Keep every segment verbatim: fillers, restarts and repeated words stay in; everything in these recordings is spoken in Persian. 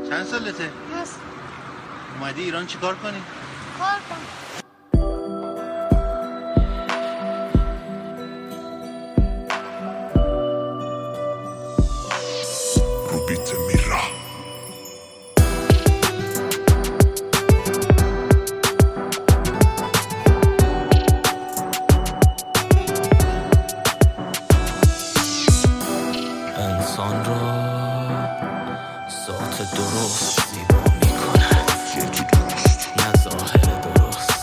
چند سالته؟ هست. اومدی ایران چی کار کنی؟ کار کنم. روبیت میرا انسان را ذات درست زیبا میکنه، نه ظاهر درست.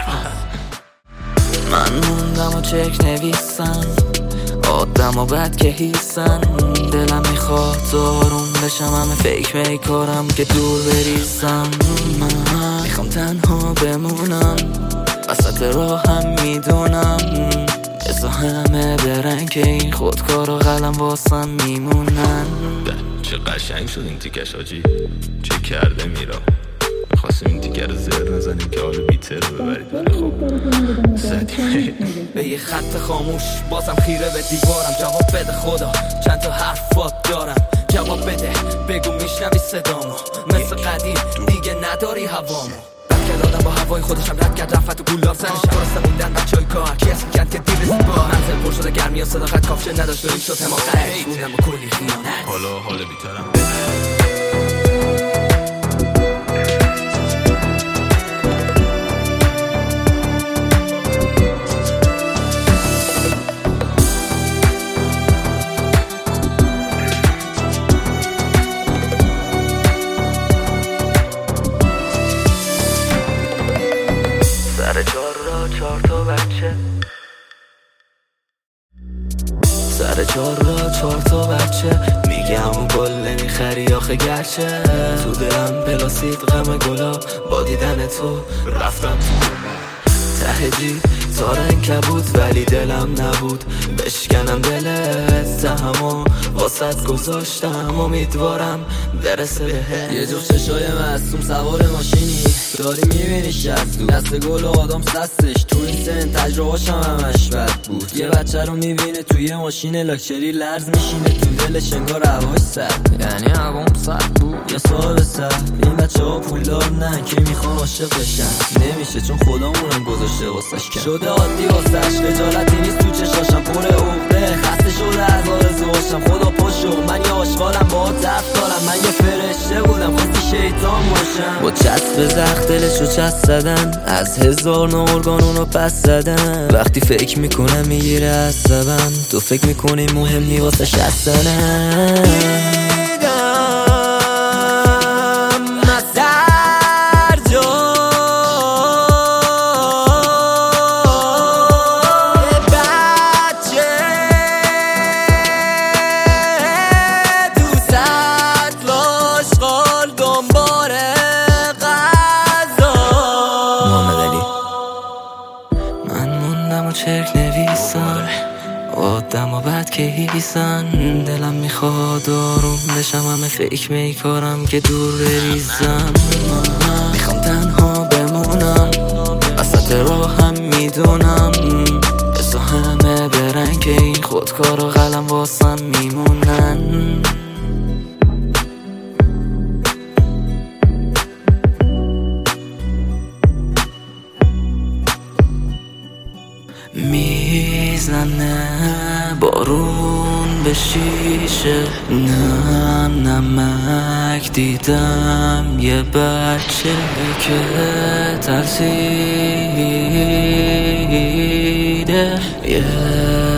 من موندم و چک نویسم، آدم و بد که هیسن. دلم میخواد داروم بشم، همه فیک میکارم که دور بریزم. من میخوام تنها بمونم، وسط راه هم میدونم بزا همه برن که این خودکار و قلم واسم میمونن. چه قشنگ شد این تیکش آجی، چه کرده میرا. میخواستیم این تیکه رو زر نزنیم که حالا بیتر رو ببرید، ولی خب زدیم. به یه خط خاموش بازم خیره به دیوارم. جواب بده خدا، چند تا حرفات دارم. جواب بده بگو میشنوی صدامو، مثل قدیم دیگه نداری هوامو. رد آدم با هوای خودشم رد کرد، رفت و گولار سرش درسته موندن بچه های کار. کی اسم کرد که دیر رسید با منزل پر شده گرمی و صداقت کافشه نداشت و این شد حماقت. بودم و کلی خیانت. حالا حال بیترم سر چار را چار تا بچه، سر چار را چار تا بچه. میگم اون گل نمیخری آخه گرچه تو دلم پلاسید غم گلا. با دیدن تو رفتم ته جیب تا رنگ کبود، ولی دلم نبود بشکنم دلت. تهمو واسط گذاشتم، امیدوارم برسه بهت. یه جور چشای معصوم سوار ماشینی داری میبینیش از تو دست گل و آدم سستش. تو این سن تجربهاشم همش بد بود. یه بچه رو میبینه توی ماشین لاکچری لرز میشینه تو دلش انگار هواش سرد، یعنی هوام سرد بود یا صاحب سرد. این بچه ها پولدار نه که میخوان عاشق بشن، نمیشه چون خدامونم گذاشته واسش کن. شده عادی واسش خجالتی نیست تو چشاشم، پر عقده خسته شده از آرزوهاشم. خدا پاشو من یه آشغالم با طرف دارم، من یه فرشته بودم خواستی شیطان باشم. با چسب زخت دلشو چسب زدن، از هزار نوع ارگانونو پس زدن. وقتی فکر میکنم میگیره عصبم، تو فکر میکنی مهم نی واسش هستنم. چرک نویسم آدم و بد که هیسن. دلم میخواد آروم بشم، همه فکر میکارم که دور بریزم. میخوام تنها بمونم، وسط راه هم میدونم بزا همه برن که این خودکار و قلم واسم میمونن. میزنه بارون به شیشه، نم نمک دیدم یه بچه که ترسیده. یه